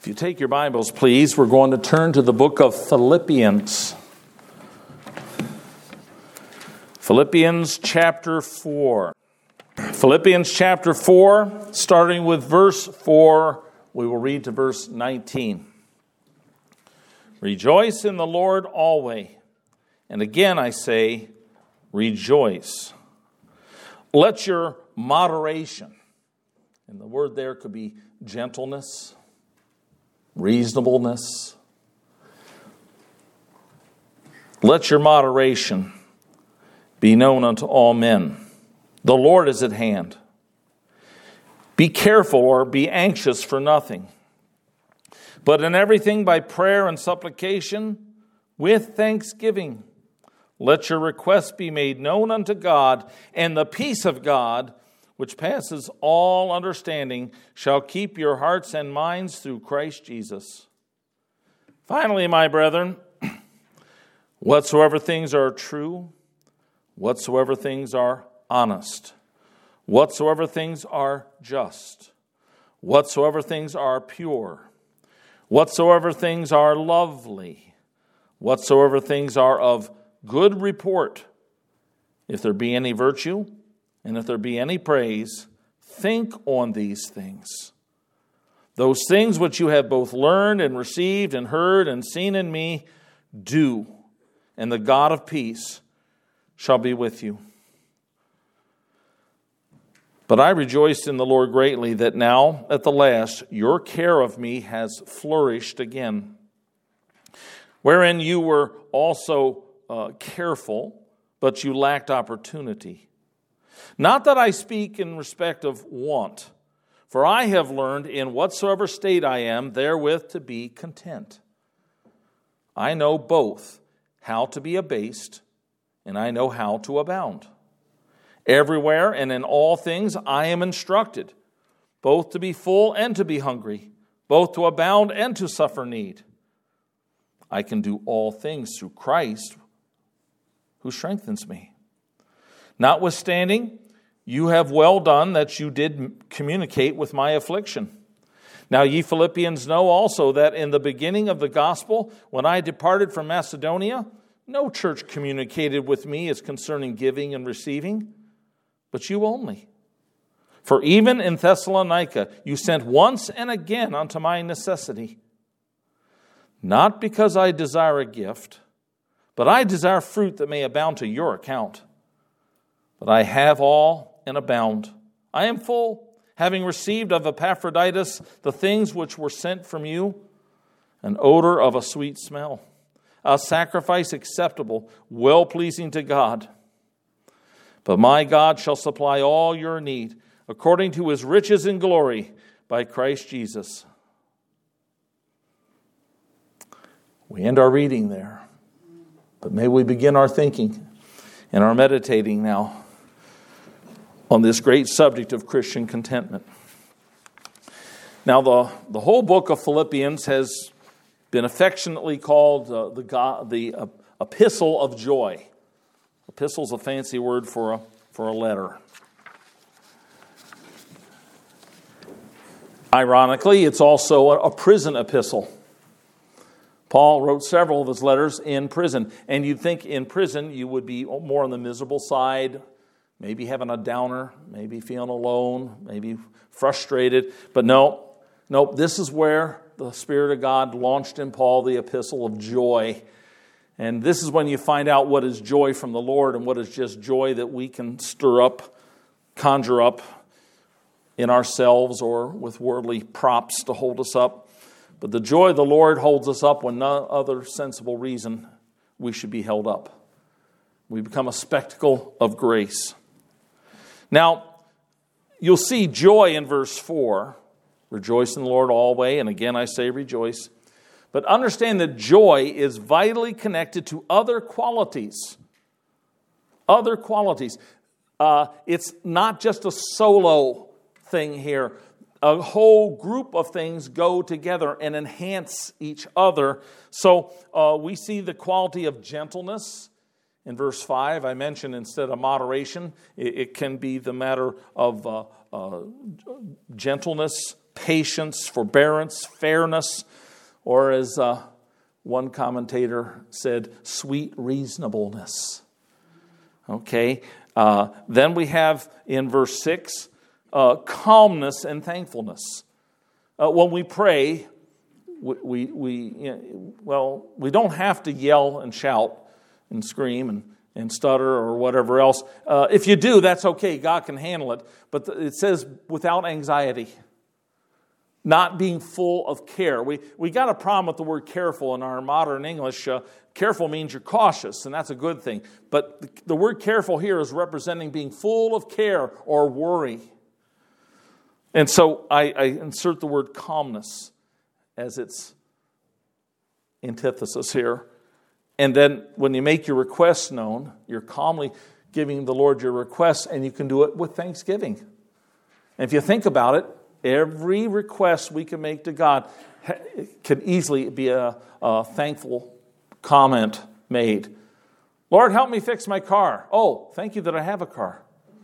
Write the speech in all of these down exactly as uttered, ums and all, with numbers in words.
If you take your Bibles, please, we're going to turn to the book of Philippians. Philippians chapter four. Philippians chapter four, starting with verse four, we will read to verse nineteen. Rejoice in the Lord always. And again I say, rejoice. Let your moderation, and the word there could be gentleness, reasonableness. Let your moderation be known unto all men. The Lord is at hand. Be careful or be anxious for nothing, but in everything by prayer and supplication with thanksgiving. Let your requests be made known unto God, and the peace of God, which passes all understanding, shall keep your hearts and minds through Christ Jesus. Finally, my brethren, whatsoever things are true, whatsoever things are honest, whatsoever things are just, whatsoever things are pure, whatsoever things are lovely, whatsoever things are of good report, if there be any virtue, and if there be any praise, think on these things. Those things which you have both learned and received and heard and seen in me, do, and the God of peace shall be with you. But I rejoiced in the Lord greatly that now, at the last, your care of me has flourished again, wherein you were also uh, careful, but you lacked opportunity. Not that I speak in respect of want, for I have learned in whatsoever state I am, therewith to be content. I know both how to be abased, and I know how to abound. Everywhere and in all things I am instructed, both to be full and to be hungry, both to abound and to suffer need. I can do all things through Christ, who strengthens me. Notwithstanding, you have well done that you did communicate with my affliction. Now ye Philippians know also that in the beginning of the gospel, when I departed from Macedonia, no church communicated with me as concerning giving and receiving, but you only. For even in Thessalonica you sent once and again unto my necessity. Not because I desire a gift, but I desire fruit that may abound to your account. But I have all and abound. I am full, having received of Epaphroditus the things which were sent from you, an odor of a sweet smell, a sacrifice acceptable, well-pleasing to God. But my God shall supply all your need, according to his riches in glory, by Christ Jesus. We end our reading there, but may we begin our thinking and our meditating now on this great subject of Christian contentment. Now, the, the whole book of Philippians has been affectionately called uh, the, God, the uh, Epistle of Joy. Epistle is a fancy word for a, for a letter. Ironically, it's also a, a prison epistle. Paul wrote several of his letters in prison, and you'd think in prison you would be more on the miserable side, maybe having a downer, maybe feeling alone, maybe frustrated. But no, no, this is where the Spirit of God launched in Paul the epistle of joy. And this is when you find out what is joy from the Lord and what is just joy that we can stir up, conjure up in ourselves or with worldly props to hold us up. But the joy of the Lord holds us up when no other sensible reason we should be held up. We become a spectacle of grace. Now, you'll see joy in verse four. Rejoice in the Lord always, and again I say rejoice. But understand that joy is vitally connected to other qualities. Other qualities. Uh, it's not just a solo thing here. A whole group of things go together and enhance each other. So uh, we see the quality of gentleness. In verse five, I mentioned instead of moderation, it, it can be the matter of uh, uh, gentleness, patience, forbearance, fairness, or as uh, one commentator said, sweet reasonableness. Okay, uh, then we have in verse six, uh, calmness and thankfulness. Uh, when we pray, we, we, we you know, well, we don't have to yell and shout and scream and, and stutter or whatever else. Uh, if you do, that's okay. God can handle it. But it says without anxiety. Not being full of care. We we got a problem with the word careful in our modern English. Uh, careful means you're cautious, and that's a good thing. But the, the word careful here is representing being full of care or worry. And so I, I insert the word calmness as its antithesis here. And then when you make your requests known, you're calmly giving the Lord your requests, and you can do it with thanksgiving. And if you think about it, every request we can make to God can easily be a, a thankful comment made. Lord, help me fix my car. Oh, thank you that I have a car.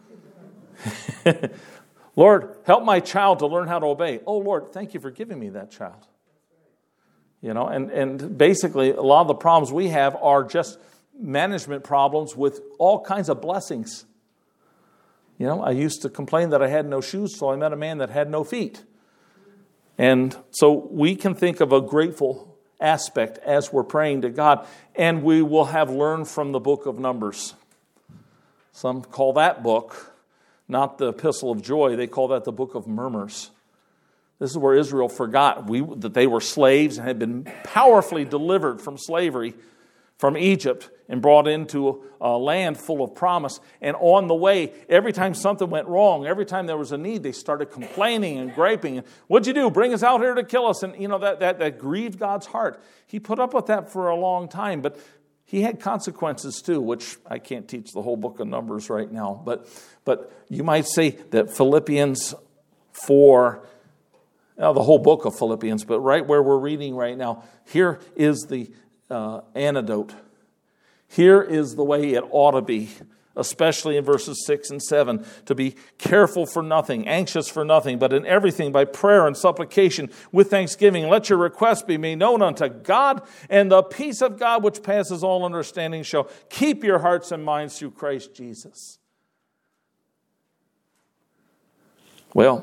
Lord, help my child to learn how to obey. Oh, Lord, thank you for giving me that child. You know, and, and basically a lot of the problems we have are just management problems with all kinds of blessings. You know, I used to complain that I had no shoes, so I met a man that had no feet. And so we can think of a grateful aspect as we're praying to God, and we will have learned from the book of Numbers. Some call that book not the epistle of joy, they call that the book of murmurs. This is where Israel forgot we, that they were slaves and had been powerfully delivered from slavery from Egypt and brought into a land full of promise. And on the way, every time something went wrong, every time there was a need, they started complaining and griping. What'd you do? Bring us out here to kill us. And, you know, that, that, that grieved God's heart. He put up with that for a long time, but he had consequences too, which I can't teach the whole book of Numbers right now. But, but you might say that Philippians four, now the whole book of Philippians, but right where we're reading right now, here is the Uh, antidote. Here is the way it ought to be, especially in verses six and seven, to be careful for nothing, anxious for nothing, but in everything by prayer and supplication with thanksgiving. Let your requests be made known unto God, and the peace of God which passes all understanding shall keep your hearts and minds through Christ Jesus. Well,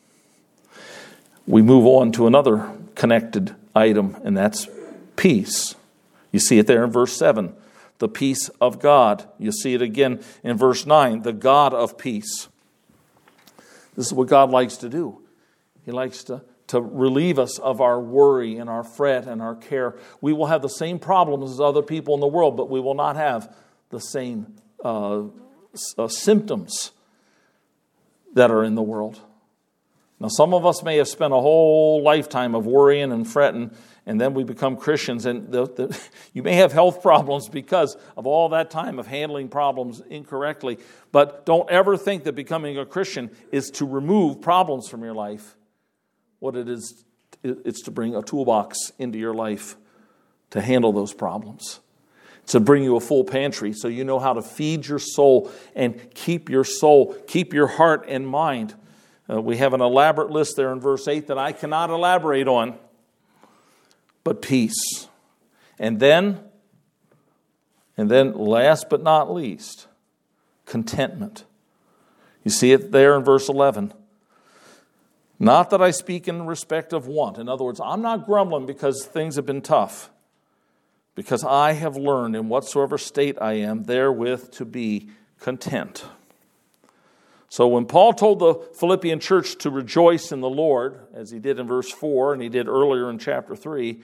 we move on to another connected item, and that's peace. You see it there in verse seven, the peace of God. You see it again in verse nine, the God of peace. This is what God likes to do. He likes to, to relieve us of our worry and our fret and our care. We will have the same problems as other people in the world, but we will not have the same uh, uh, symptoms that are in the world. Now, some of us may have spent a whole lifetime of worrying and fretting, and then we become Christians, and the, the, you may have health problems because of all that time of handling problems incorrectly. But don't ever think that becoming a Christian is to remove problems from your life. What it is, it's to bring a toolbox into your life to handle those problems. It's to bring you a full pantry so you know how to feed your soul and keep your soul, keep your heart and mind. Uh, we have an elaborate list there in verse eight that I cannot elaborate on. But peace. And then, and then last but not least, contentment. You see it there in verse eleven. Not that I speak in respect of want. In other words, I'm not grumbling because things have been tough. Because I have learned in whatsoever state I am, therewith to be content. So when Paul told the Philippian church to rejoice in the Lord, as he did in verse four and he did earlier in chapter three,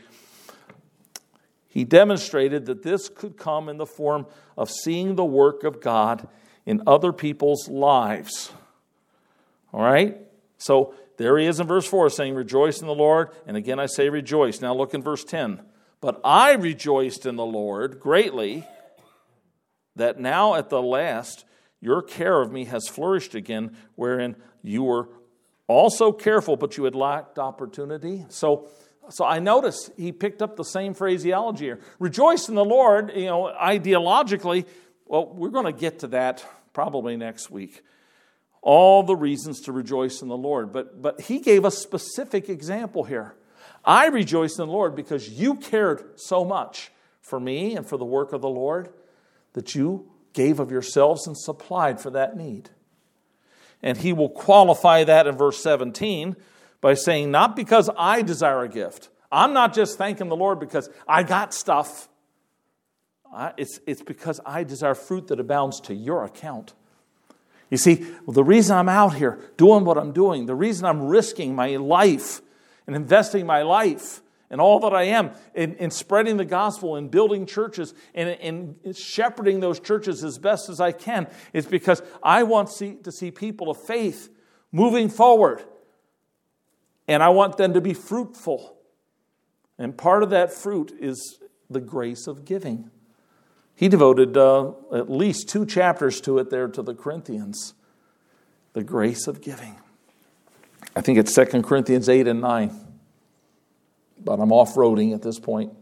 he demonstrated that this could come in the form of seeing the work of God in other people's lives. All right? So there he is in verse four saying, rejoice in the Lord. And again I say rejoice. Now look in verse ten. But I rejoiced in the Lord greatly that now at the last your care of me has flourished again, wherein you were also careful, but you had lacked opportunity. So, so I notice he picked up the same phraseology here. Rejoice in the Lord, you know, ideologically. Well, we're going to get to that probably next week. all the reasons to rejoice in the Lord. But, but he gave a specific example here. I rejoice in the Lord because you cared so much for me and for the work of the Lord that you gave of yourselves and supplied for that need. And he will qualify that in verse seventeen by saying, not because I desire a gift. I'm not just thanking the Lord because I got stuff. I, it's, it's because I desire fruit that abounds to your account. You see, well, the reason I'm out here doing what I'm doing, the reason I'm risking my life and investing my life and all that I am in, in spreading the gospel and building churches and in shepherding those churches as best as I can is because I want see, to see people of faith moving forward. And I want them to be fruitful. And part of that fruit is the grace of giving. He devoted uh, at least two chapters to it there to the Corinthians. The grace of giving. I think it's Second Corinthians eight and nine. But I'm off-roading at this point.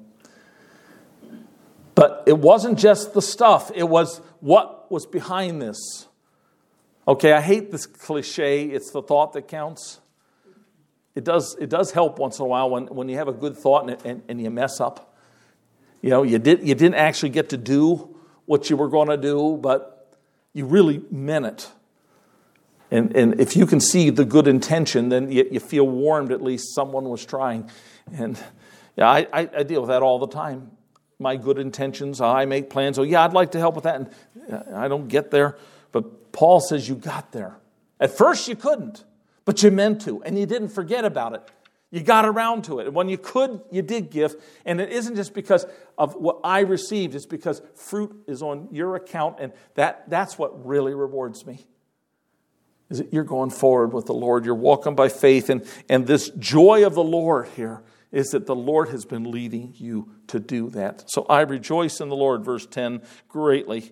But it wasn't just the stuff. It was what was behind this. Okay, I hate this cliche. It's the thought that counts. It does, it does help once in a while when, when you have a good thought and, and, and you mess up. You know, you, did, you didn't actually get to do what you were going to do, but you really meant it. And, and if you can see the good intention, then you, you feel warmed at least someone was trying. And yeah, I, I, I deal with that all the time. My good intentions, I make plans. Oh, yeah, I'd like to help with that. And I don't get there. But Paul says you got there. At first you couldn't, but you meant to. And you didn't forget about it. You got around to it. And when you could, you did give. And it isn't just because of what I received. It's because fruit is on your account. And that, that's what really rewards me. Is that you're going forward with the Lord. You're walking by faith. And, and this joy of the Lord here is that the Lord has been leading you to do that. So I rejoice in the Lord, verse ten, greatly.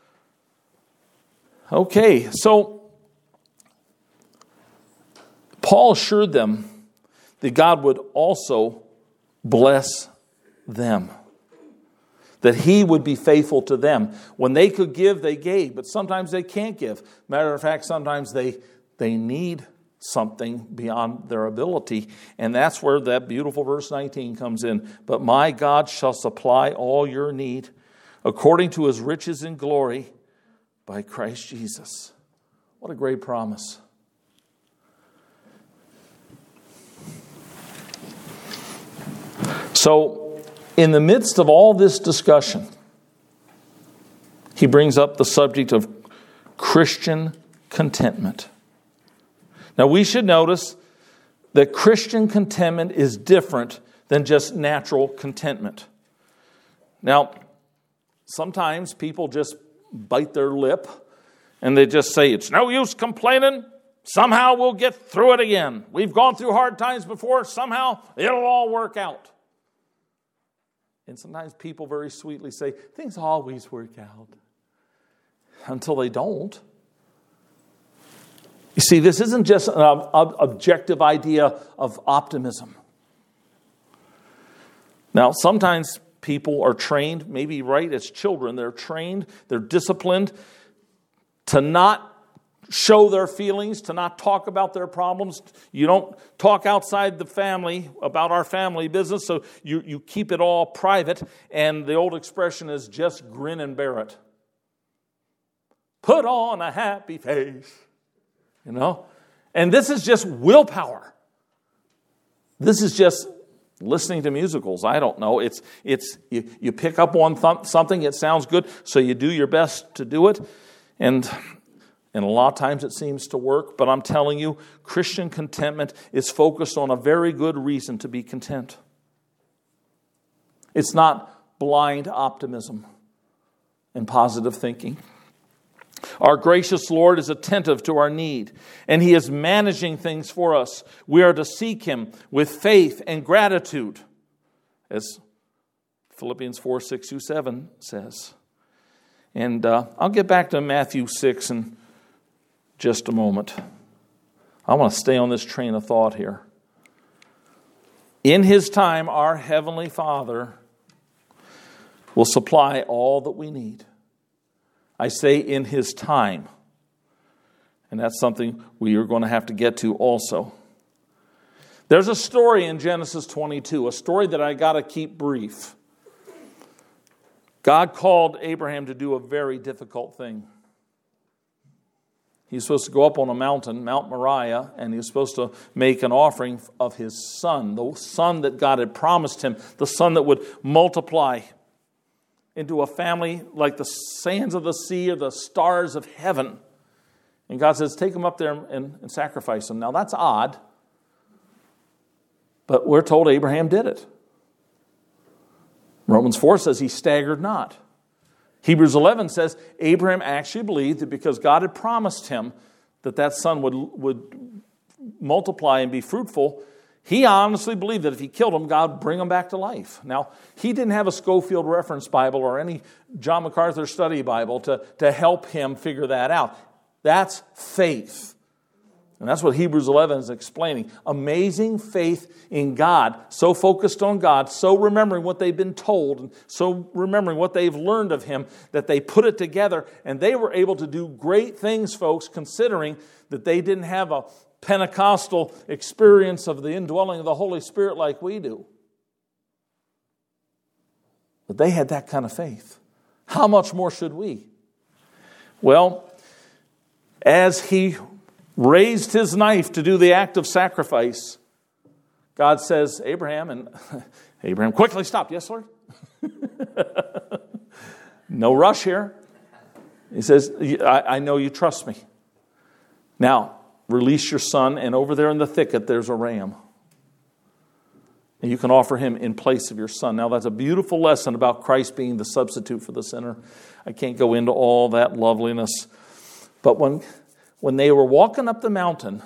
Okay, so Paul assured them that God would also bless them. That he would be faithful to them. When they could give, they gave. But sometimes they can't give. Matter of fact, sometimes they, they need something beyond their ability. And that's where that beautiful verse nineteen comes in. But my God shall supply all your need according to his riches in glory by Christ Jesus. What a great promise. So, in the midst of all this discussion, he brings up the subject of Christian contentment. Now, we should notice that Christian contentment is different than just natural contentment. Now, sometimes people just bite their lip and they just say, it's no use complaining. Somehow we'll get through it again. We've gone through hard times before. Somehow it'll all work out. And sometimes people very sweetly say, things always work out. Until they don't. You see, this isn't just an ob- objective idea of optimism. Now, sometimes people are trained, maybe right as children, they're trained, they're disciplined to not show their feelings, to not talk about their problems. You don't talk outside the family about our family business, so you, you keep it all private. And the old expression is just grin and bear it. Put on a happy face. You know? And this is just willpower. This is just listening to musicals. I don't know. It's it's you, you pick up on th- something, it sounds good, so you do your best to do it. And And a lot of times it seems to work, but I'm telling you, Christian contentment is focused on a very good reason to be content. It's not blind optimism and positive thinking. Our gracious Lord is attentive to our need, and he is managing things for us. We are to seek him with faith and gratitude, as Philippians four, six through seven says. And uh, I'll get back to Matthew six and just a moment. I want to stay on this train of thought here. In his time, our Heavenly Father will supply all that we need. I say in his time. And that's something we are going to have to get to also. There's a story in Genesis twenty-two, a story that I got to keep brief. God called Abraham to do a very difficult thing. He's supposed to go up on a mountain, Mount Moriah, and he was supposed to make an offering of his son, the son that God had promised him, the son that would multiply into a family like the sands of the sea or the stars of heaven. And God says, take him up there and, and sacrifice him. Now that's odd, but we're told Abraham did it. Romans four says he staggered not. Hebrews eleven says Abraham actually believed that because God had promised him that that son would, would multiply and be fruitful, he honestly believed that if he killed him, God would bring him back to life. Now, he didn't have a Schofield Reference Bible or any John MacArthur Study Bible to, to help him figure that out. That's faith. And that's what Hebrews eleven is explaining. Amazing faith in God, so focused on God, so remembering what they've been told, and so remembering what they've learned of him, that they put it together, and they were able to do great things, folks, considering that they didn't have a Pentecostal experience of the indwelling of the Holy Spirit like we do. But they had that kind of faith. How much more should we? Well, as he raised his knife to do the act of sacrifice, God says, Abraham, and Abraham quickly stopped. Yes, Lord? No rush here. He says, I, I know you trust me. Now, release your son, and over there in the thicket, there's a ram. And you can offer him in place of your son. Now, that's a beautiful lesson about Christ being the substitute for the sinner. I can't go into all that loveliness. But when... When they were walking up the mountain,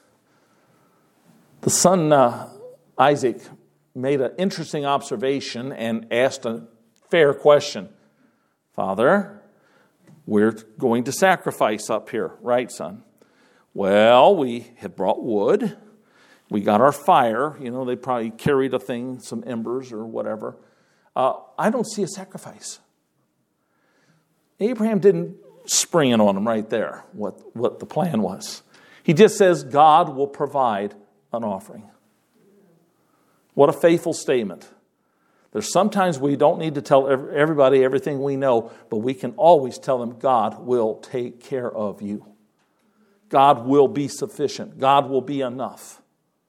the son uh, Isaac made an interesting observation and asked a fair question. Father, we're going to sacrifice up here, right, son? Well, we have brought wood. We got our fire. You know, they probably carried a thing, some embers or whatever. Uh, I don't see a sacrifice. Abraham didn't spring it on him right there, what, what the plan was. He just says, God will provide an offering. What a faithful statement. There's sometimes we don't need to tell everybody everything we know, but we can always tell them God will take care of you. God will be sufficient. God will be enough.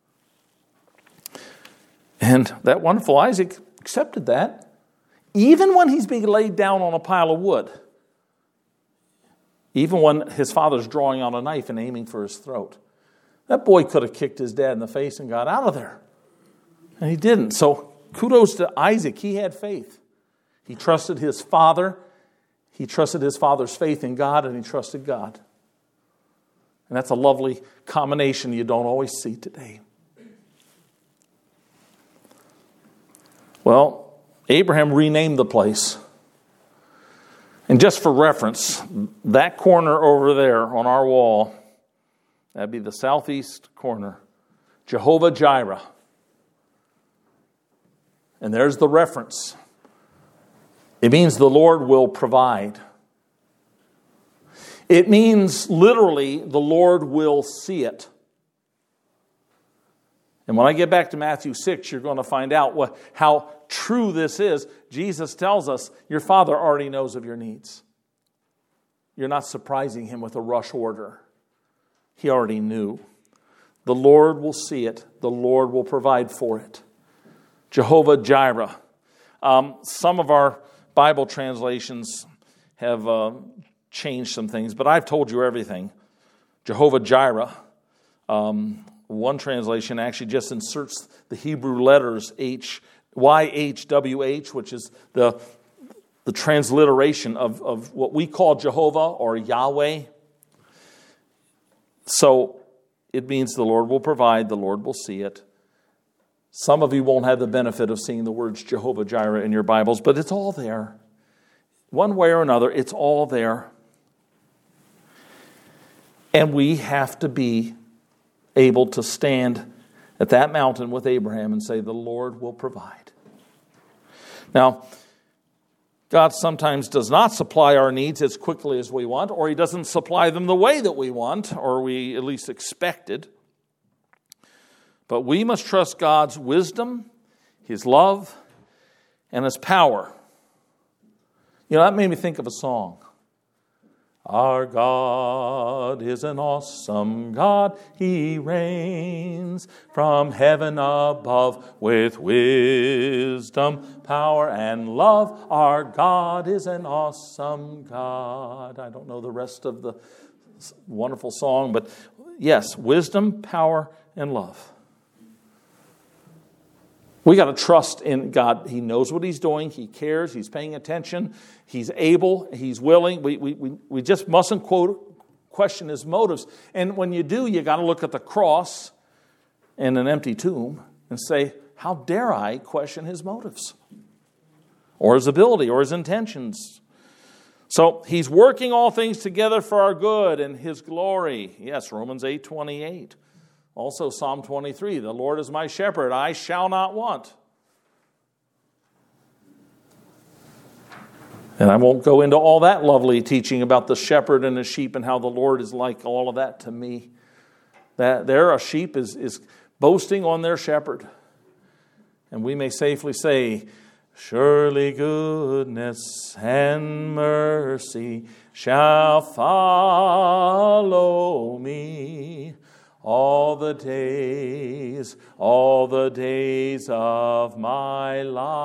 And that wonderful Isaac accepted that, even when he's being laid down on a pile of wood. Even when his father's drawing out a knife and aiming for his throat. That boy could have kicked his dad in the face and got out of there. And he didn't. So kudos to Isaac. He had faith. He trusted his father. He trusted his father's faith in God, and he trusted God. And that's a lovely combination you don't always see today. Well, Abraham renamed the place. And just for reference, that corner over there on our wall, that'd be the southeast corner, Jehovah Jireh. And there's the reference. It means the Lord will provide. It means literally the Lord will see it. And when I get back to Matthew six, you're going to find out what, how true this is. Jesus tells us, your Father already knows of your needs. You're not surprising him with a rush order. He already knew. The Lord will see it. The Lord will provide for it. Jehovah Jireh. Um, some of our Bible translations have uh, changed some things, but I've told you everything. Jehovah Jireh. Um, one translation actually just inserts the Hebrew letters H, Y H W H, which is the, the transliteration of, of what we call Jehovah or Yahweh. So it means the Lord will provide, the Lord will see it. Some of you won't have the benefit of seeing the words Jehovah Jireh in your Bibles, but it's all there. One way or another, it's all there. And we have to be able to stand at that mountain with Abraham and say, the Lord will provide. Now, God sometimes does not supply our needs as quickly as we want, or he doesn't supply them the way that we want, or we at least expected. But we must trust God's wisdom, his love, and his power. You know, that made me think of a song. Our God is an awesome God. He reigns from heaven above with wisdom, power, and love. Our God is an awesome God. I don't know the rest of the wonderful song, but yes, wisdom, power, and love. We got to trust in God. He knows what he's doing. He cares. He's paying attention. He's able. He's willing. We, we, we, we just mustn't quote, question his motives. And when you do, you got to look at the cross and an empty tomb and say, how dare I question his motives? Or his ability, or his intentions. So he's working all things together for our good and his glory. Yes, Romans eight twenty-eight. Also Psalm twenty-three, the Lord is my shepherd, I shall not want. And I won't go into all that lovely teaching about the shepherd and the sheep and how the Lord is like all of that to me. That there a sheep is, is boasting on their shepherd. And we may safely say, surely goodness and mercy shall follow me all the days, all the days of my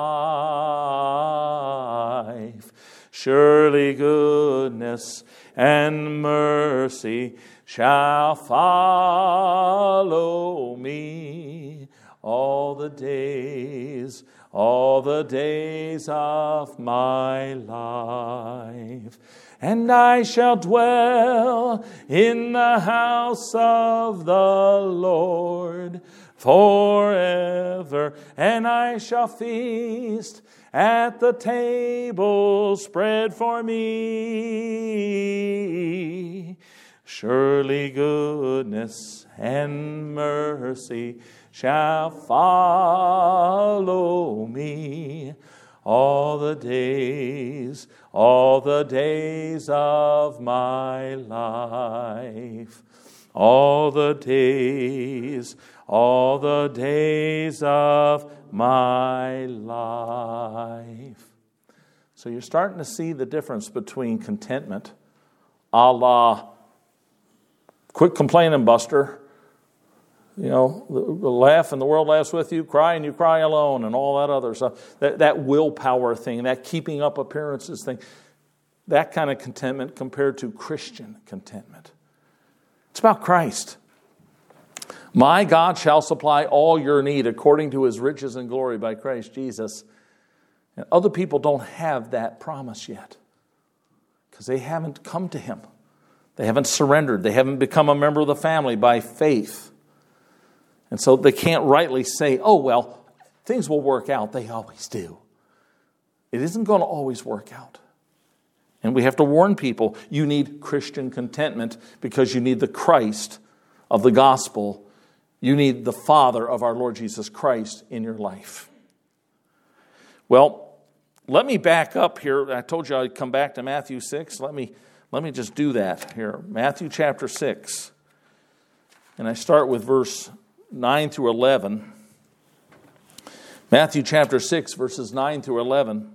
life. Surely goodness and mercy shall follow me all the days, all the days of my life. And I shall dwell in the house of the Lord forever, and I shall feast at the table spread for me. Surely goodness and mercy shall follow me all the days, all the days of my life. All the days, all the days of my life. So you're starting to see the difference between contentment, a la, quit complaining, Buster. You know, laugh and the world laughs with you, cry and you cry alone, and all that other stuff. That, that willpower thing, that keeping up appearances thing, that kind of contentment compared to Christian contentment. It's about Christ. My God shall supply all your need according to his riches and glory by Christ Jesus. And other people don't have that promise yet because they haven't come to him. They haven't surrendered. They haven't become a member of the family by faith. And so they can't rightly say, oh, well, things will work out. They always do. It isn't going to always work out. And we have to warn people, you need Christian contentment because you need the Christ of the gospel. You need the Father of our Lord Jesus Christ in your life. Well, let me back up here. I told you I'd come back to Matthew six. Let me, let me just do that here. Matthew chapter six. And I start with verse nine through eleven. Matthew chapter six, verses nine through eleven.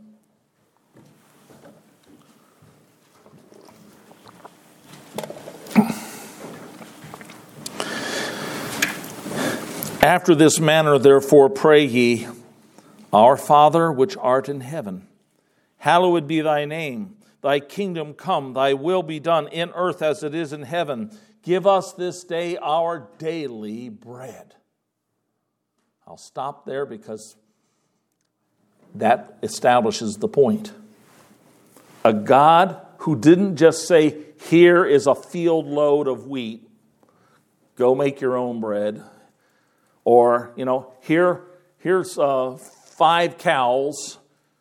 After this manner, therefore, pray ye, Our Father which art in heaven, hallowed be thy name. Thy kingdom come, thy will be done in earth as it is in heaven. Give us this day our daily bread. I'll stop there because that establishes the point. A God who didn't just say, here is a field load of wheat. Go make your own bread. Or, you know, here, here's uh, five cows.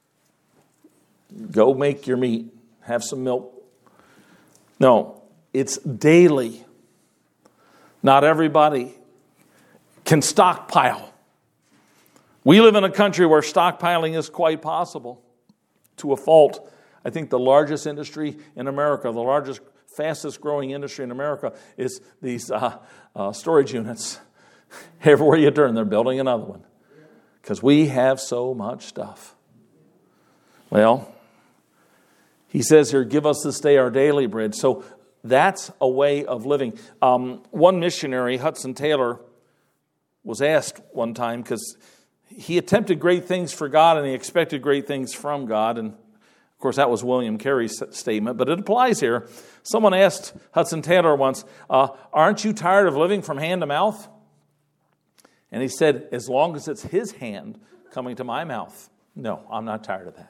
Go make your meat. Have some milk. No, it's daily. Not everybody can stockpile. We live in a country where stockpiling is quite possible. to a fault. I think the largest industry in America, the largest, fastest growing industry in America is these uh, uh, storage units. Everywhere you turn, they're building another one. Because we have so much stuff. Well, he says here, give us this day our daily bread. So that's a way of living. Um, one missionary, Hudson Taylor, was asked one time, because he attempted great things for God and he expected great things from God. And of course, that was William Carey's statement, but it applies here. Someone asked Hudson Taylor once, uh, aren't you tired of living from hand to mouth? And he said, as long as it's his hand coming to my mouth. No, I'm not tired of that.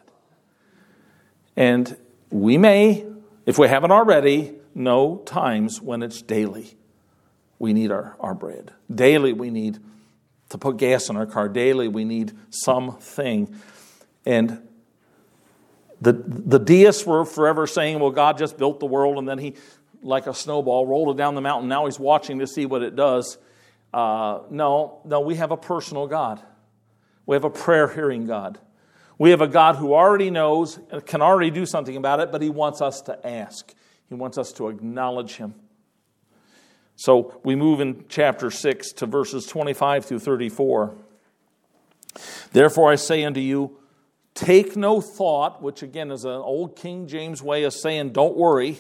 And we may, if we haven't already, know times when it's daily. We need our, our bread. Daily we need to put gas in our car. Daily we need something. And the, the deists were forever saying, well, God just built the world and then he, like a snowball, rolled it down the mountain. Now he's watching to see what it does. Uh, no, no, we have a personal God. We have a prayer-hearing God. We have a God who already knows, can already do something about it, but he wants us to ask. He wants us to acknowledge him. So we move in chapter six to verses twenty-five through thirty-four. Therefore I say unto you, take no thought, which again is an old King James way of saying don't worry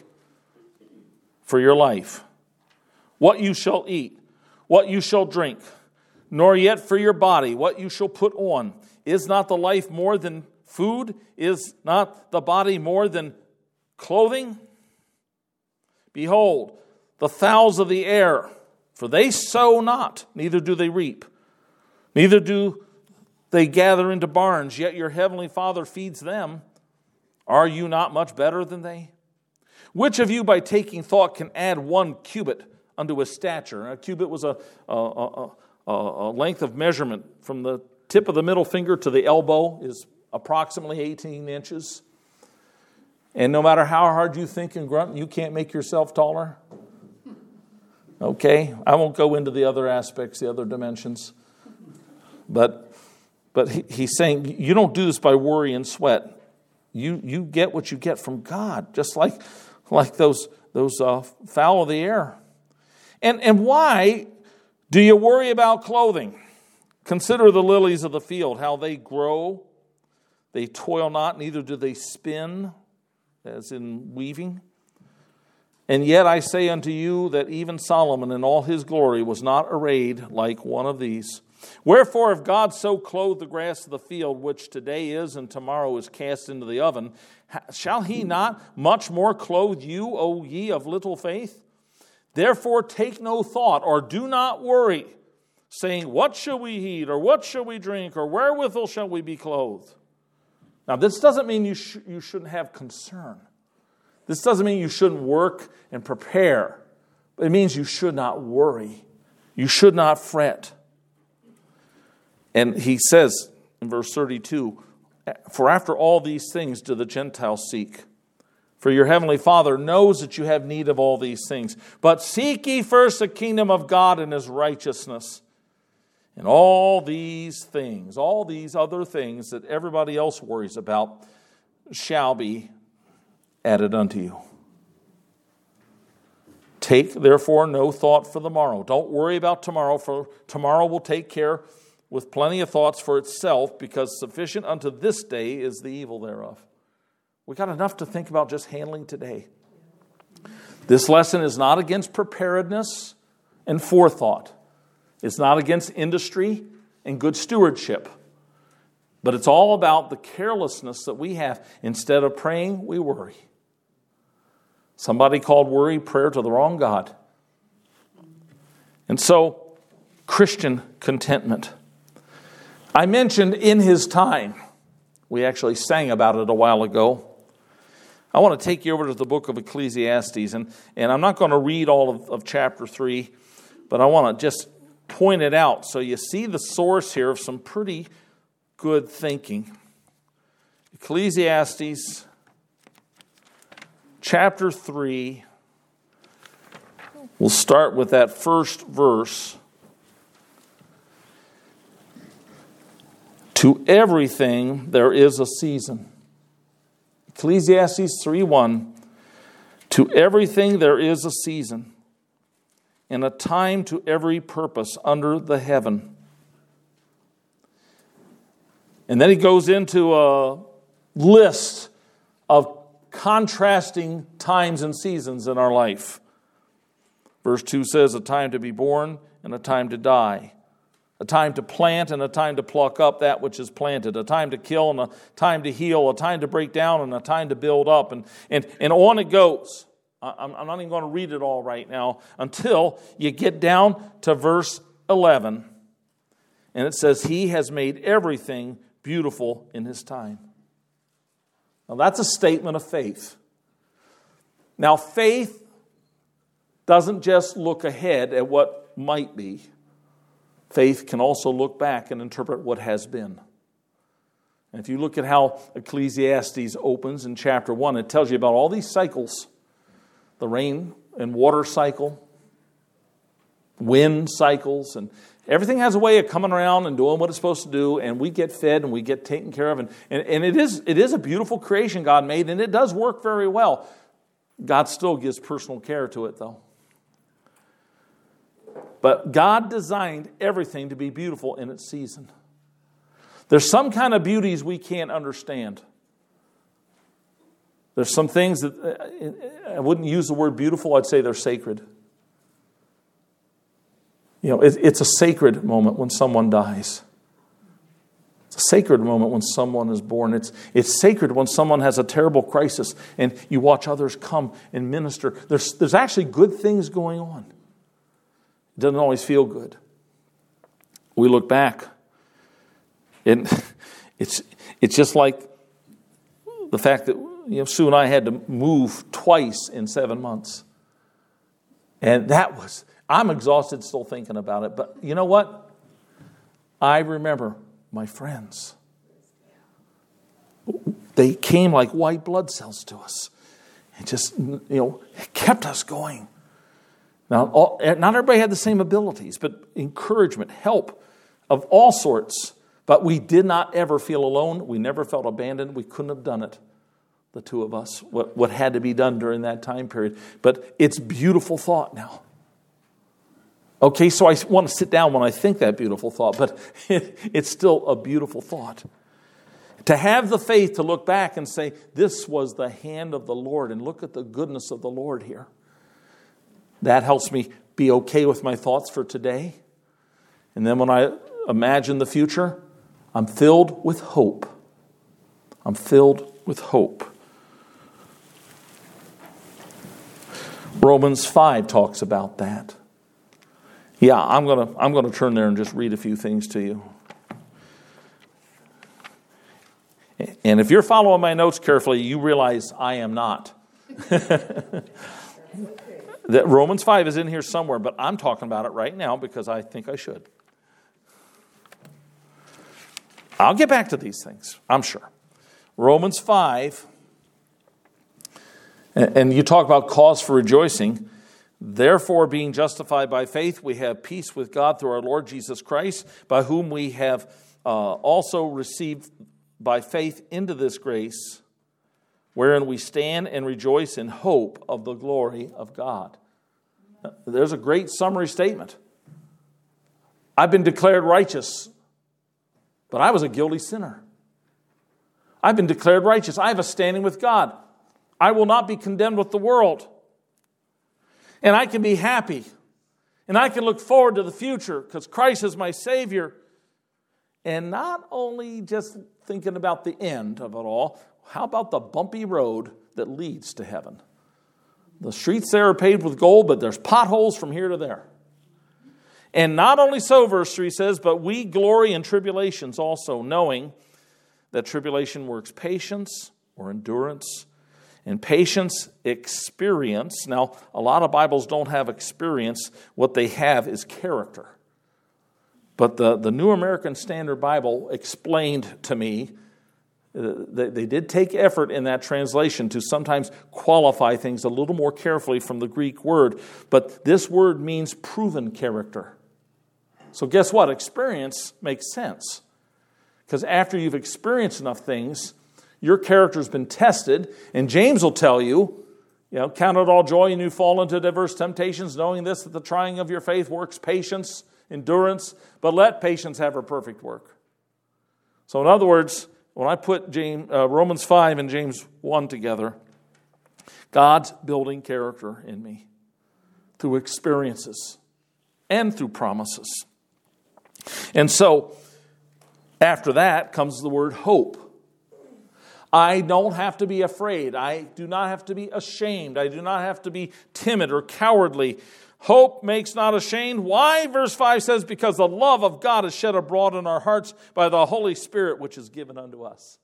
for your life. What you shall eat, what you shall drink, nor yet for your body, what you shall put on. Is not the life more than food? Is not the body more than clothing? Behold, the fowls of the air, for they sow not, neither do they reap, neither do they gather into barns, yet your heavenly Father feeds them. Are you not much better than they? Which of you by taking thought can add one cubit unto his stature? A cubit was a, a, a, a, a length of measurement from the tip of the middle finger to the elbow is approximately eighteen inches. And no matter how hard you think and grunt, you can't make yourself taller. Okay, I won't go into the other aspects, the other dimensions. But but he, he's saying you don't do this by worry and sweat. You you get what you get from God, just like like those those uh, fowl of the air. And and why do you worry about clothing? Consider the lilies of the field, how they grow. They toil not, neither do they spin, as in weaving. And yet I say unto you that even Solomon in all his glory was not arrayed like one of these. Wherefore, if God so clothe the grass of the field, which today is and tomorrow is cast into the oven, shall he not much more clothe you, O ye of little faith? Therefore take no thought, or do not worry, saying, what shall we eat, or what shall we drink, or wherewithal shall we be clothed? Now, this doesn't mean you, sh- you shouldn't have concern. This doesn't mean you shouldn't work and prepare. But it means you should not worry. You should not fret. And he says in verse thirty-two, for after all these things do the Gentiles seek. For your heavenly Father knows that you have need of all these things. But seek ye first the kingdom of God and his righteousness. And all these things, all these other things that everybody else worries about shall be added unto you. Take, therefore, no thought for the morrow. Don't worry about tomorrow, for tomorrow will take care with plenty of thoughts for itself, because sufficient unto this day is the evil thereof. We got enough to think about just handling today. This lesson is not against preparedness and forethought. It's not against industry and good stewardship. But it's all about the carelessness that we have. Instead of praying, we worry. Somebody called worry prayer to the wrong God. And so, Christian contentment. I mentioned in his time. We actually sang about it a while ago. I want to take you over to the book of Ecclesiastes. And, and I'm not going to read all of, of chapter three, but I want to just point it out so you see the source here of some pretty good thinking. Ecclesiastes chapter three. We'll start with that first verse. To everything there is a season, Ecclesiastes three one, to everything there is a season, and a time to every purpose under the heaven. And then he goes into a list of contrasting times and seasons in our life. Verse two says, a time to be born and a time to die. A time to plant and a time to pluck up that which is planted. A time to kill and a time to heal. A time to break down and a time to build up. And, and, and on it goes. I'm, I'm not even going to read it all right now until you get down to verse eleven. And it says, he has made everything beautiful in his time. Now that's a statement of faith. Now faith doesn't just look ahead at what might be. Faith can also look back and interpret what has been. And if you look at how Ecclesiastes opens in chapter one, it tells you about all these cycles. The rain and water cycle, wind cycles, and everything has a way of coming around and doing what it's supposed to do, and we get fed and we get taken care of. And, and, and it is it is a beautiful creation God made, and it does work very well. God still gives personal care to it, though. But God designed everything to be beautiful in its season. There's some kind of beauties we can't understand. There's some things that, I wouldn't use the word beautiful, I'd say they're sacred. You know, it's a sacred moment when someone dies. It's a sacred moment when someone is born. It's, it's sacred when someone has a terrible crisis and you watch others come and minister. There's, there's actually good things going on. It doesn't always feel good. We look back, and it's it's just like the fact that you know Sue and I had to move twice in seven months, and that was I'm exhausted still thinking about it. But you know what? I remember my friends. They came like white blood cells to us, and just you know kept us going. Now, all, not everybody had the same abilities, but encouragement, help of all sorts. But we did not ever feel alone. We never felt abandoned. We couldn't have done it, the two of us, what, what had to be done during that time period. But it's beautiful thought now. Okay, so I want to sit down when I think that beautiful thought, but it, it's still a beautiful thought. To have the faith to look back and say, this was the hand of the Lord, and look at the goodness of the Lord here. That helps me be okay with my thoughts for today. And then when I imagine the future, I'm filled with hope. I'm filled with hope. Romans five talks about that. Yeah, I'm going to I'm going to turn there and just read a few things to you. And if you're following my notes carefully, you realize I am not. That Romans five is in here somewhere, but I'm talking about it right now because I think I should. I'll get back to these things, I'm sure. Romans five, and you talk about cause for rejoicing. Therefore, being justified by faith, we have peace with God through our Lord Jesus Christ, by whom we have uh, also received by faith into this grace, wherein we stand and rejoice in hope of the glory of God. There's a great summary statement. I've been declared righteous, but I was a guilty sinner. I've been declared righteous. I have a standing with God. I will not be condemned with the world. And I can be happy. And I can look forward to the future because Christ is my Savior. And not only just thinking about the end of it all, how about the bumpy road that leads to heaven? The streets there are paved with gold, but there's potholes from here to there. And not only so, verse three says, but we glory in tribulations also, knowing that tribulation works patience or endurance, and patience experience. Now, a lot of Bibles don't have experience. What they have is character. But the, the New American Standard Bible explained to me, uh, they, they did take effort in that translation to sometimes qualify things a little more carefully from the Greek word. But this word means proven character. So guess what? Experience makes sense. Because after you've experienced enough things, Your character's been tested, and James will tell you, you know, count it all joy when you fall into diverse temptations, knowing this, that the trying of your faith works patience, endurance, but let patience have her perfect work. So in other words, when I put James, uh, Romans five and James one together, God's building character in me through experiences and through promises. And so, after that comes the word hope. I don't have to be afraid. I do not have to be ashamed. I do not have to be timid or cowardly. Hope makes not ashamed. Why? Verse five says, because the love of God is shed abroad in our hearts by the Holy Spirit, which is given unto us.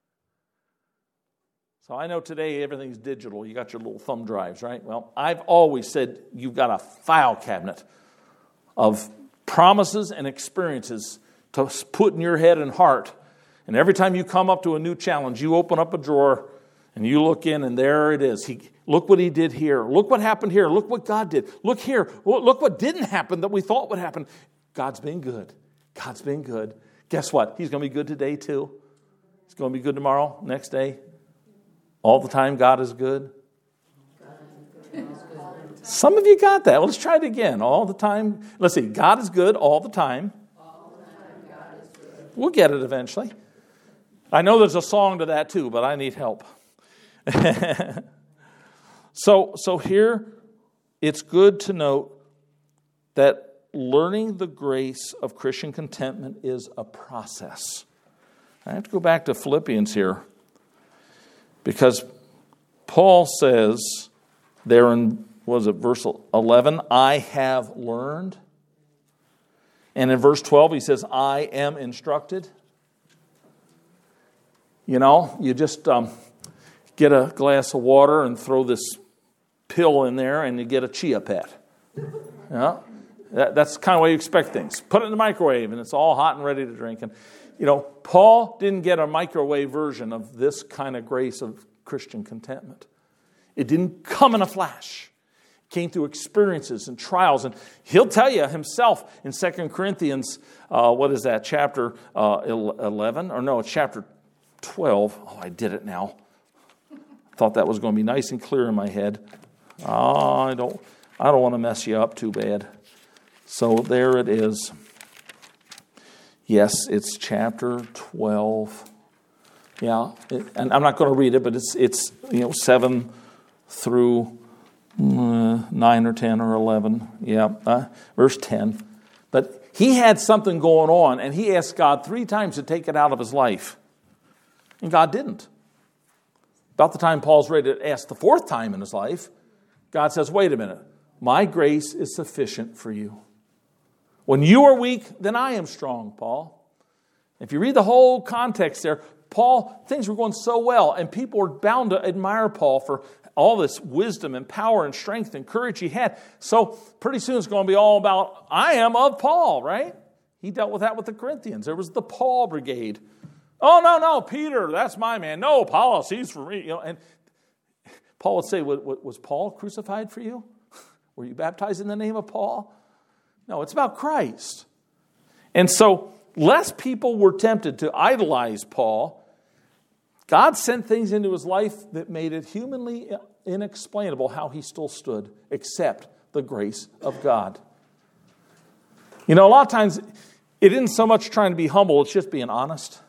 So I know today everything's digital. You got your little thumb drives, right? Well, I've always said you've got a file cabinet of promises and experiences to put in your head and heart. And every time you come up to a new challenge, you open up a drawer and you look in, and there it is. He, look what he did here. Look what happened here. Look what God did. Look here. Look what didn't happen that we thought would happen. God's been good. God's been good. Guess what? He's going to be good today too. He's going to be good tomorrow, next day. All the time, God is good. Some of you got that. Well, let's try it again. All the time. Let's see. God is good all the time. All the time, God is good. We'll get it eventually. I know there's a song to that too, but I need help. so, so here, it's good to note that learning the grace of Christian contentment is a process. I have to go back to Philippians here, because Paul says there in, was it verse eleven, I have learned. And in verse twelve, he says, I am instructed. You know, you just um, get a glass of water and throw this pill in there and you get a Chia Pet. Yeah, that, that's kind of the way you expect things. Put it in the microwave and it's all hot and ready to drink. And, you know, Paul didn't get a microwave version of this kind of grace of Christian contentment. It didn't come in a flash. It came through experiences and trials. And he'll tell you himself in Second Corinthians, uh, what is that, chapter uh, eleven? Or no, it's chapter twelve. Oh, I did it now. Thought that was going to be nice and clear in my head. Oh, I don't, I don't want to mess you up too bad. So there it is. Yes, it's chapter twelve. Yeah, it, and I'm not going to read it, but it's it's you know seven through uh, nine or ten or eleven. Yeah, uh, verse ten. But he had something going on, and he asked God three times to take it out of his life, and God didn't. About the time Paul's ready to ask the fourth time in his life, God says, "Wait a minute, my grace is sufficient for you. When you are weak, then I am strong." Paul. If you read the whole context there, Paul, things were going so well, and people were bound to admire Paul for all this wisdom and power and strength and courage he had. So pretty soon it's going to be all about, I am of Paul, right? He dealt with that with the Corinthians. There was the Paul brigade. Oh, no, no, Peter, that's my man. No, Apollos, he's for me. You know, and Paul would say, was Paul crucified for you? Were you baptized in the name of Paul? No, it's about Christ. And so, lest people were tempted to idolize Paul, God sent things into his life that made it humanly inexplainable how he still stood, except the grace of God. You know, a lot of times, it isn't so much trying to be humble, it's just being honest.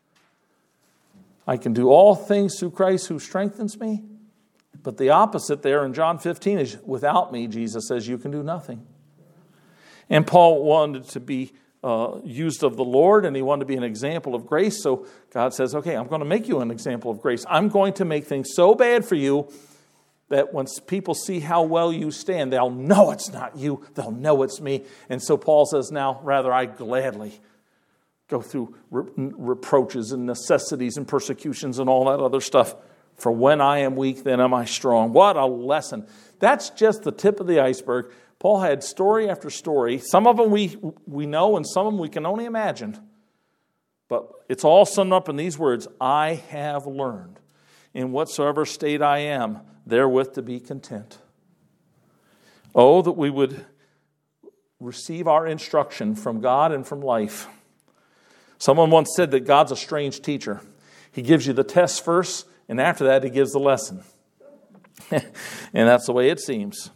I can do all things through Christ who strengthens me. But the opposite there in John fifteen is, without me, Jesus says, you can do nothing. And Paul wanted to be uh, used of the Lord, and he wanted to be an example of grace. So God says, okay, I'm going to make you an example of grace. I'm going to make things so bad for you that when people see how well you stand, they'll know it's not you. They'll know it's me. And so Paul says, now, rather, I gladly go through re- reproaches and necessities and persecutions and all that other stuff. For when I am weak, then am I strong. What a lesson. That's just the tip of the iceberg. Paul had story after story. Some of them we, we know, and some of them we can only imagine. But it's all summed up in these words, I have learned, in whatsoever state I am, therewith to be content. Oh, that we would receive our instruction from God and from life. Someone once said that God's a strange teacher. He gives you the test first, and after that, he gives the lesson. And that's the way it seems.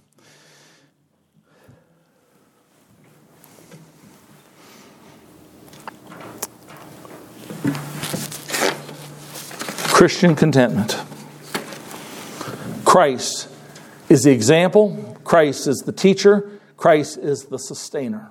Christian contentment. Christ is the example. Christ is the teacher. Christ is the sustainer.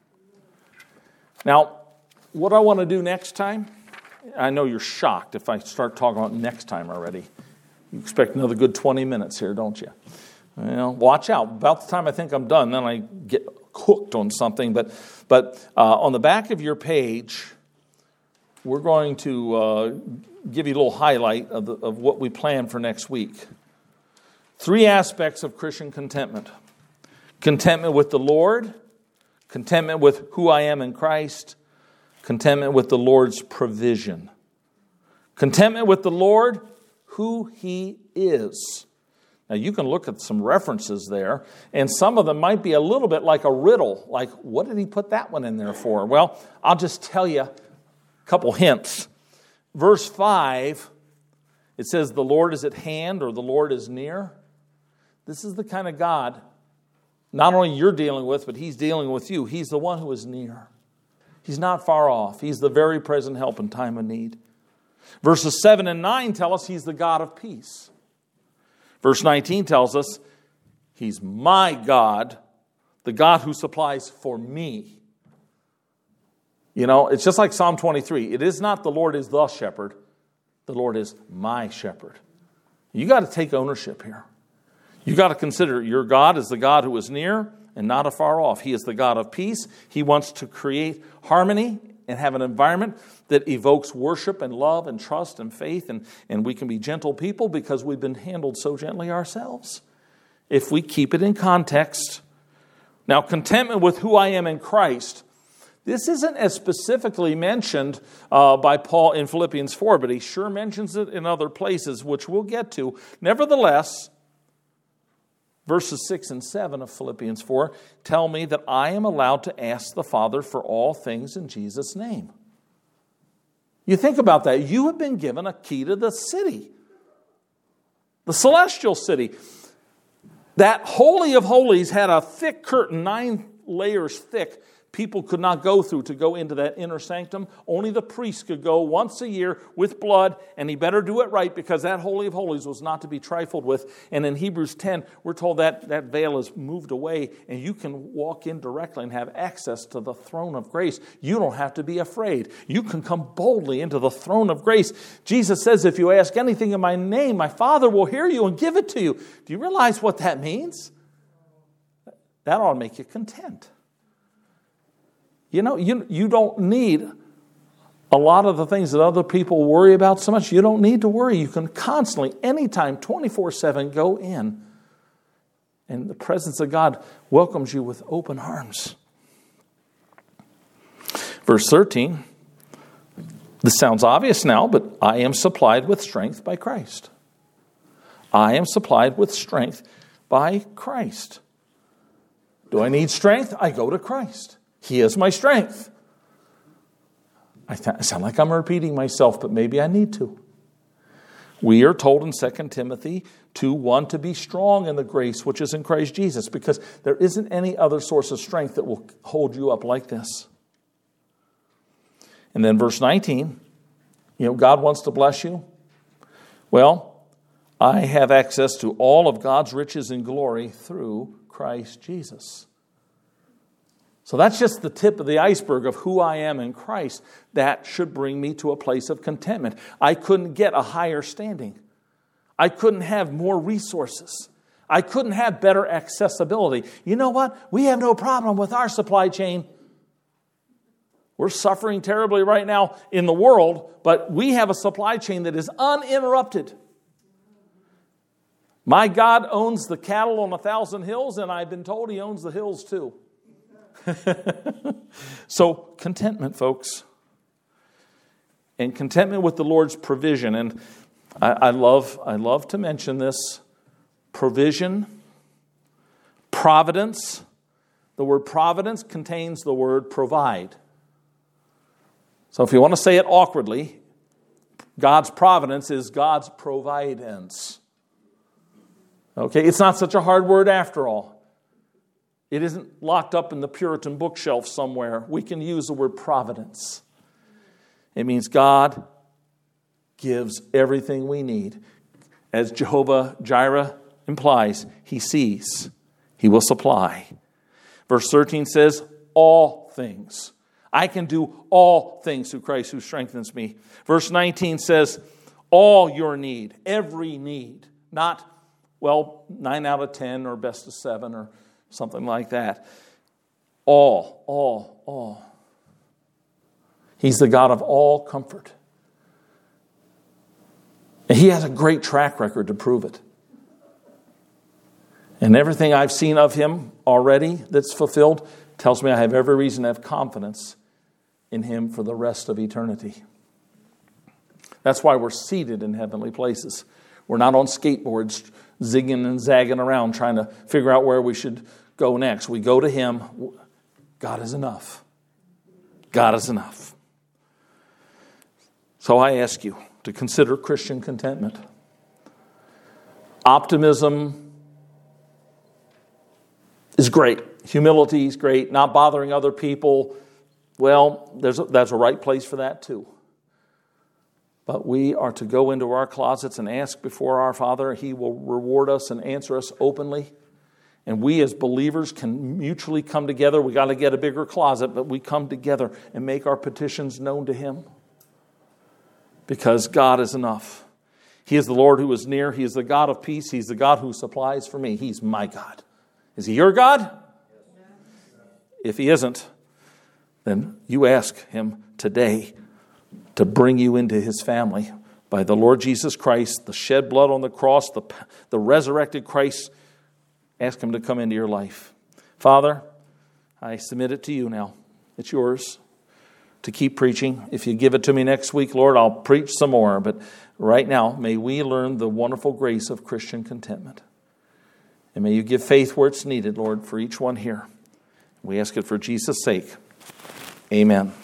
Now, what I want to do next time, I know you're shocked if I start talking about next time already. You expect another good twenty minutes here, don't you? Well, watch out. About the time I think I'm done, then I get hooked on something. But but uh, on the back of your page, we're going to uh, give you a little highlight of, the, of what we plan for next week. Three aspects of Christian contentment. Contentment with the Lord, contentment with who I am in Christ, contentment with the Lord's provision. Contentment with the Lord, who He is. Now you can look at some references there, and some of them might be a little bit like a riddle, like what did He put that one in there for? Well, I'll just tell you a couple hints. Verse five, it says the Lord is at hand, or the Lord is near. This is the kind of God not only you're dealing with, but He's dealing with you. He's the one who is near. He's not far off. He's the very present help in time of need. Verses seven and nine tell us He's the God of peace. Verse nineteen tells us He's my God, the God who supplies for me. You know, it's just like Psalm twenty-three. It is not the Lord is the shepherd. The Lord is my shepherd. You got to take ownership here. You got to consider your God is the God who is near and not afar off. He is the God of peace. He wants to create harmony and have an environment that evokes worship and love and trust and faith. And, and we can be gentle people because we've been handled so gently ourselves. If we keep it in context. Now, contentment with who I am in Christ. This isn't as specifically mentioned uh, by Paul in Philippians four, but he sure mentions it in other places, which we'll get to. Nevertheless, verses six and seven of Philippians four tell me that I am allowed to ask the Father for all things in Jesus' name. You think about that. You have been given a key to the city, the celestial city. That Holy of Holies had a thick curtain, nine layers thick, people could not go through to go into that inner sanctum. Only the priest could go once a year with blood, and he better do it right because that Holy of Holies was not to be trifled with. And in Hebrews ten, we're told that that veil is moved away, and you can walk in directly and have access to the throne of grace. You don't have to be afraid. You can come boldly into the throne of grace. Jesus says, if you ask anything in my name, my Father will hear you and give it to you. Do you realize what that means? That ought to make you content. You know, you, you don't need a lot of the things that other people worry about so much. You don't need to worry. You can constantly, anytime, twenty-four seven, go in. And the presence of God welcomes you with open arms. Verse thirteen. This sounds obvious now, but I am supplied with strength by Christ. I am supplied with strength by Christ. Do I need strength? I go to Christ. He is my strength. I, th- I sound like I'm repeating myself, but maybe I need to. We are told in Second Timothy two one to be strong in the grace which is in Christ Jesus, because there isn't any other source of strength that will hold you up like this. And then verse nineteen, you know, God wants to bless you. Well, I have access to all of God's riches and glory through Christ Jesus. So that's just the tip of the iceberg of who I am in Christ. That should bring me to a place of contentment. I couldn't get a higher standing. I couldn't have more resources. I couldn't have better accessibility. You know what? We have no problem with our supply chain. We're suffering terribly right now in the world, but we have a supply chain that is uninterrupted. My God owns the cattle on a thousand hills, and I've been told He owns the hills too. So contentment, folks, and contentment with the Lord's provision. And I, I love, I love to mention this: provision, providence. The word providence contains the word provide. So if you want to say it awkwardly, God's providence is God's providence. Okay, it's not such a hard word after all. It isn't locked up in the Puritan bookshelf somewhere. We can use the word providence. It means God gives everything we need. As Jehovah Jireh implies, He sees. He will supply. Verse thirteen says, all things. I can do all things through Christ who strengthens me. Verse nineteen says, all your need, every need. Not, well, nine out of ten or best of seven or something like that. All, all, all. He's the God of all comfort. And He has a great track record to prove it. And everything I've seen of Him already that's fulfilled tells me I have every reason to have confidence in Him for the rest of eternity. That's why we're seated in heavenly places. We're not on skateboards zigging and zagging around trying to figure out where we should go next. We go to Him. God is enough. God is enough. So I ask you to consider Christian contentment. Optimism is great. Humility is great. Not bothering other people. Well, there's a, that's a right place for that too. But we are to go into our closets and ask before our Father. He will reward us and answer us openly. And we as believers can mutually come together. We got to get a bigger closet, but we come together and make our petitions known to Him. Because God is enough. He is the Lord who is near. He is the God of peace. He's the God who supplies for me. He's my God. Is He your God? If He isn't, then you ask Him today to bring you into His family by the Lord Jesus Christ, the shed blood on the cross, the, the resurrected Christ. Ask Him to come into your life. Father, I submit it to you now. It's yours to keep preaching. If you give it to me next week, Lord, I'll preach some more. But right now, may we learn the wonderful grace of Christian contentment. And may you give faith where it's needed, Lord, for each one here. We ask it for Jesus' sake. Amen.